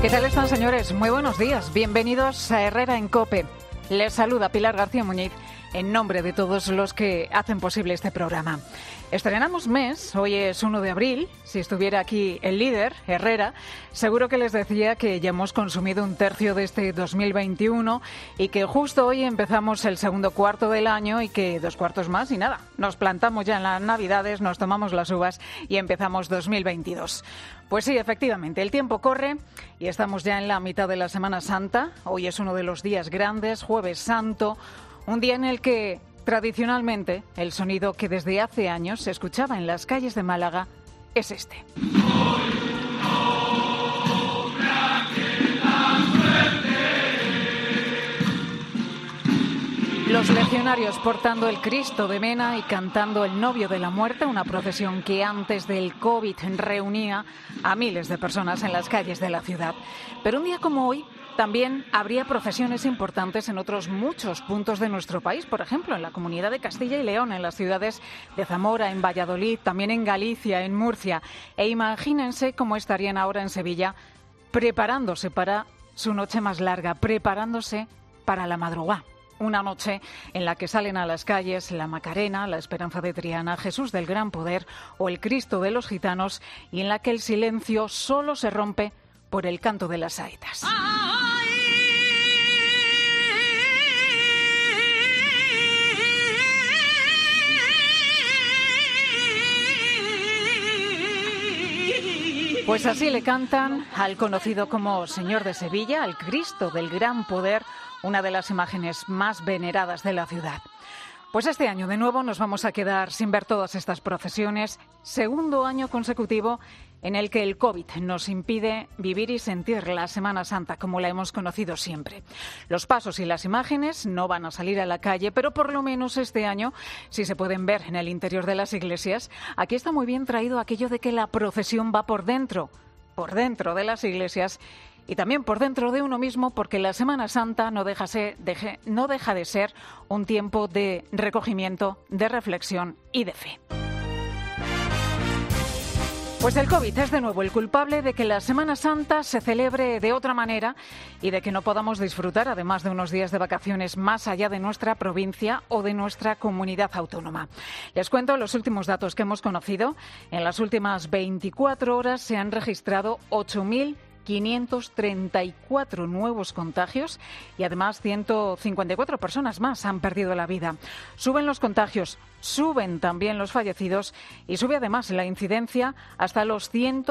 ¿Qué tal están, señores? Muy buenos días. Bienvenidos a Herrera en COPE. Les saluda Pilar García Muñiz en nombre de todos los que hacen posible este programa. Estrenamos mes, hoy es 1 de abril. Si estuviera aquí el líder, Herrera, seguro que les decía que ya hemos consumido un tercio de este 2021 y que justo hoy empezamos el segundo cuarto del año y que 2 cuartos más y nada. Nos plantamos ya en las Navidades, nos tomamos las uvas y empezamos 2022. Pues sí, efectivamente, el tiempo corre y estamos ya en la mitad de la Semana Santa. Hoy es uno de los días grandes, Jueves Santo, un día en el que tradicionalmente el sonido que desde hace años se escuchaba en las calles de Málaga es este. Los legionarios portando el Cristo de Mena y cantando el Novio de la Muerte, una procesión que antes del COVID reunía a miles de personas en las calles de la ciudad. Pero un día como hoy también habría procesiones importantes en otros muchos puntos de nuestro país, por ejemplo, en la Comunidad de Castilla y León, en las ciudades de Zamora, en Valladolid, también en Galicia, en Murcia. E imagínense cómo estarían ahora en Sevilla preparándose para su noche más larga, preparándose para la madrugada. Una noche en la que salen a las calles la Macarena, la Esperanza de Triana, Jesús del Gran Poder o el Cristo de los Gitanos, y en la que el silencio solo se rompe por el canto de las saetas. Pues así le cantan al conocido como Señor de Sevilla, al Cristo del Gran Poder, una de las imágenes más veneradas de la ciudad. Pues este año de nuevo nos vamos a quedar sin ver todas estas procesiones, segundo año consecutivo en el que el COVID nos impide vivir y sentir la Semana Santa como la hemos conocido siempre. Los pasos y las imágenes no van a salir a la calle, pero por lo menos este año sí se pueden ver en el interior de las iglesias. Aquí está muy bien traído aquello de que la procesión va por dentro de las iglesias y también por dentro de uno mismo, porque la Semana Santa no deja de ser un tiempo de recogimiento, de reflexión y de fe. Pues el COVID es de nuevo el culpable de que la Semana Santa se celebre de otra manera y de que no podamos disfrutar, además de unos días de vacaciones, más allá de nuestra provincia o de nuestra comunidad autónoma. Les cuento los últimos datos que hemos conocido. En las últimas 24 horas se han registrado 8.534 nuevos contagios y además 154 personas más han perdido la vida. Suben los contagios, suben también los fallecidos y sube además la incidencia hasta los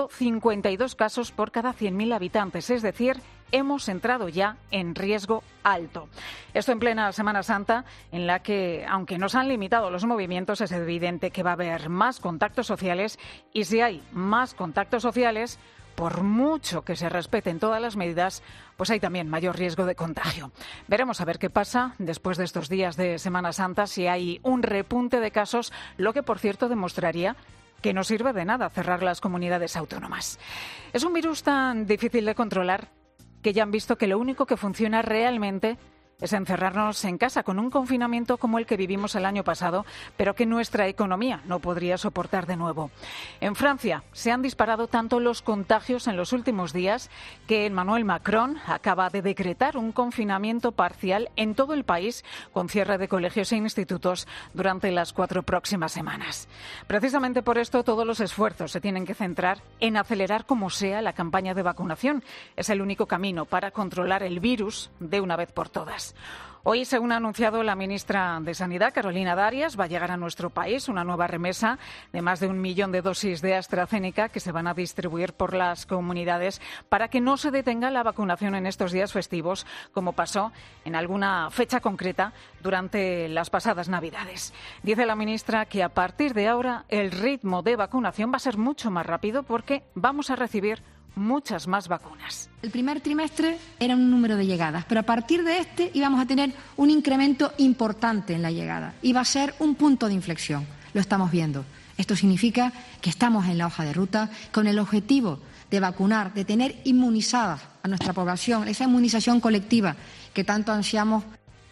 152 casos por cada 100.000 habitantes, es decir, hemos entrado ya en riesgo alto. Esto en plena Semana Santa, en la que, aunque nos han limitado los movimientos, es evidente que va a haber más contactos sociales y si hay más contactos sociales, por mucho que se respeten todas las medidas, pues hay también mayor riesgo de contagio. Veremos a ver qué pasa después de estos días de Semana Santa, si hay un repunte de casos, lo que por cierto demostraría que no sirve de nada cerrar las comunidades autónomas. Es un virus tan difícil de controlar que ya han visto que lo único que funciona realmente es encerrarnos en casa con un confinamiento como el que vivimos el año pasado, pero que nuestra economía no podría soportar de nuevo. En Francia se han disparado tanto los contagios en los últimos días que Emmanuel Macron acaba de decretar un confinamiento parcial en todo el país con cierre de colegios e institutos durante las 4 próximas semanas. Precisamente por esto todos los esfuerzos se tienen que centrar en acelerar como sea la campaña de vacunación. Es el único camino para controlar el virus de una vez por todas. Hoy, según ha anunciado la ministra de Sanidad, Carolina Darias, va a llegar a nuestro país una nueva remesa de más de 1 millón de dosis de AstraZeneca que se van a distribuir por las comunidades para que no se detenga la vacunación en estos días festivos, como pasó en alguna fecha concreta durante las pasadas Navidades. Dice la ministra que a partir de ahora el ritmo de vacunación va a ser mucho más rápido porque vamos a recibir muchas más vacunas. El primer trimestre era un número de llegadas, pero a partir de este íbamos a tener un incremento importante en la llegada. Iba a ser un punto de inflexión. Lo estamos viendo. Esto significa que estamos en la hoja de ruta con el objetivo de vacunar, de tener inmunizada a nuestra población, esa inmunización colectiva que tanto ansiamos.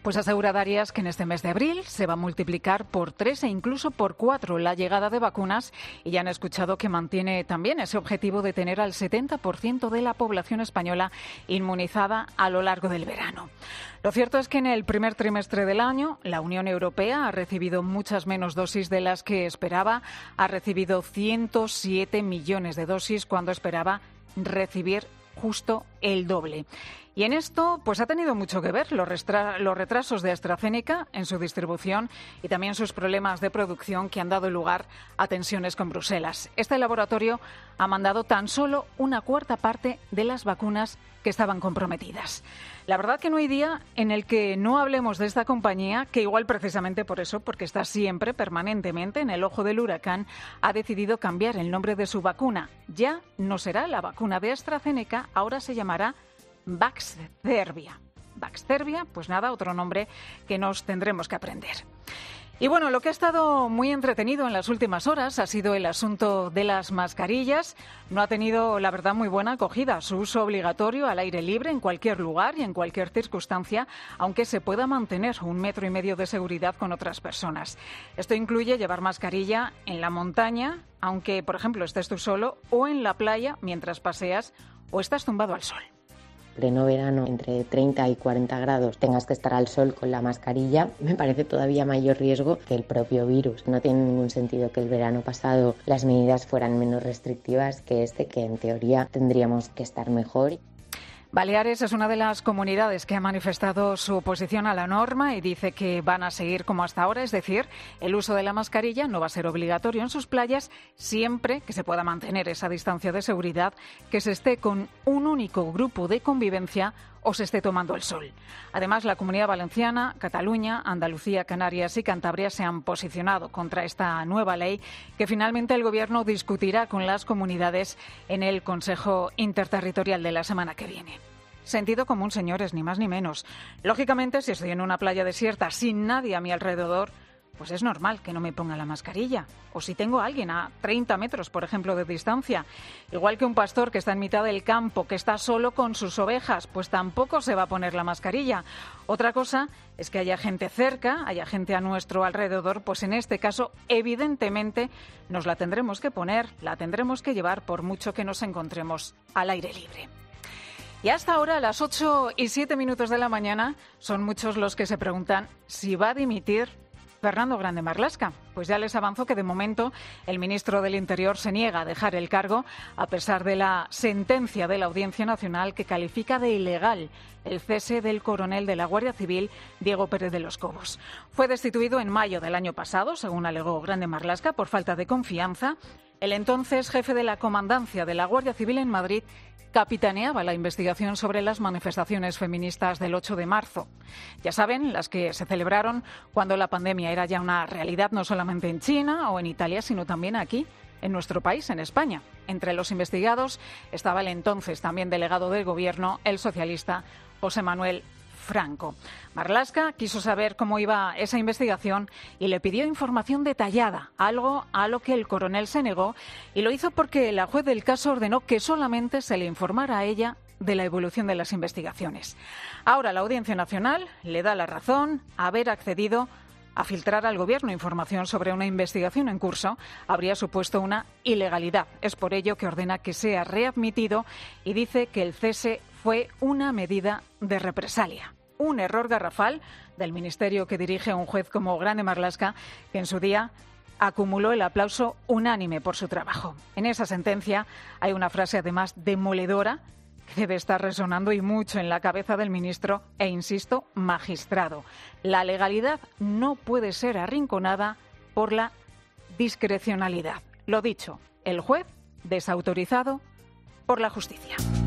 Pues asegura Darias que en este mes de abril se va a multiplicar por 3 e incluso por 4 la llegada de vacunas, y ya han escuchado que mantiene también ese objetivo de tener al 70% de la población española inmunizada a lo largo del verano. Lo cierto es que en el primer trimestre del año la Unión Europea ha recibido muchas menos dosis de las que esperaba. Ha recibido 107 millones de dosis cuando esperaba recibir justo el doble. Y en esto pues ha tenido mucho que ver los retrasos de AstraZeneca en su distribución y también sus problemas de producción que han dado lugar a tensiones con Bruselas. Este laboratorio ha mandado tan solo una cuarta parte de las vacunas que estaban comprometidas. La verdad que no hay día en el que no hablemos de esta compañía, que igual precisamente por eso, porque está siempre, permanentemente en el ojo del huracán, ha decidido cambiar el nombre de su vacuna. Ya no será la vacuna de AstraZeneca, ahora se llamará Vaxzevria. Vaxzevria, pues nada, otro nombre que nos tendremos que aprender. Y bueno, lo que ha estado muy entretenido en las últimas horas ha sido el asunto de las mascarillas. No ha tenido, la verdad, muy buena acogida su uso obligatorio al aire libre en cualquier lugar y en cualquier circunstancia, aunque se pueda mantener 1,5 metros de seguridad con otras personas. Esto incluye llevar mascarilla en la montaña, aunque, por ejemplo, estés tú solo, o en la playa mientras paseas o estás tumbado al sol. Pleno verano, entre 30 y 40 grados, tengas que estar al sol con la mascarilla, me parece todavía mayor riesgo que el propio virus. No tiene ningún sentido que el verano pasado las medidas fueran menos restrictivas que este, que en teoría tendríamos que estar mejor. Baleares es una de las comunidades que ha manifestado su oposición a la norma y dice que van a seguir como hasta ahora, es decir, el uso de la mascarilla no va a ser obligatorio en sus playas siempre que se pueda mantener esa distancia de seguridad, que se esté con un único grupo de convivencia o se esté tomando el sol. Además, la Comunidad Valenciana, Cataluña, Andalucía, Canarias y Cantabria se han posicionado contra esta nueva ley que finalmente el Gobierno discutirá con las comunidades en el Consejo Interterritorial de la semana que viene. Sentido común, señores, ni más ni menos. Lógicamente, si estoy en una playa desierta sin nadie a mi alrededor, pues es normal que no me ponga la mascarilla. O si tengo a alguien a 30 metros, por ejemplo, de distancia. Igual que un pastor que está en mitad del campo, que está solo con sus ovejas, pues tampoco se va a poner la mascarilla. Otra cosa es que haya gente cerca, haya gente a nuestro alrededor, pues en este caso, evidentemente, nos la tendremos que poner, la tendremos que llevar por mucho que nos encontremos al aire libre. Y hasta ahora, a las 8:07 de la mañana, son muchos los que se preguntan si va a dimitir Fernando Grande Marlaska. Pues ya les avanzo que de momento el ministro del Interior se niega a dejar el cargo a pesar de la sentencia de la Audiencia Nacional que califica de ilegal el cese del coronel de la Guardia Civil, Diego Pérez de los Cobos. Fue destituido en mayo del año pasado, según alegó Grande Marlaska, por falta de confianza. El entonces jefe de la comandancia de la Guardia Civil en Madrid capitaneaba la investigación sobre las manifestaciones feministas del 8 de marzo. Ya saben, las que se celebraron cuando la pandemia era ya una realidad no solamente en China o en Italia, sino también aquí, en nuestro país, en España. Entre los investigados estaba el entonces también delegado del Gobierno, el socialista José Manuel Franco. Marlaska quiso saber cómo iba esa investigación y le pidió información detallada, algo a lo que el coronel se negó, y lo hizo porque la juez del caso ordenó que solamente se le informara a ella de la evolución de las investigaciones. Ahora la Audiencia Nacional le da la razón. Haber accedido a filtrar al Gobierno información sobre una investigación en curso habría supuesto una ilegalidad. Es por ello que ordena que sea readmitido y dice que el cese fue una medida de represalia. Un error garrafal del ministerio que dirige un juez como Grande Marlaska, que en su día acumuló el aplauso unánime por su trabajo. En esa sentencia hay una frase además demoledora que debe estar resonando y mucho en la cabeza del ministro e, insisto, magistrado. La legalidad no puede ser arrinconada por la discrecionalidad. Lo dicho, el juez desautorizado por la justicia.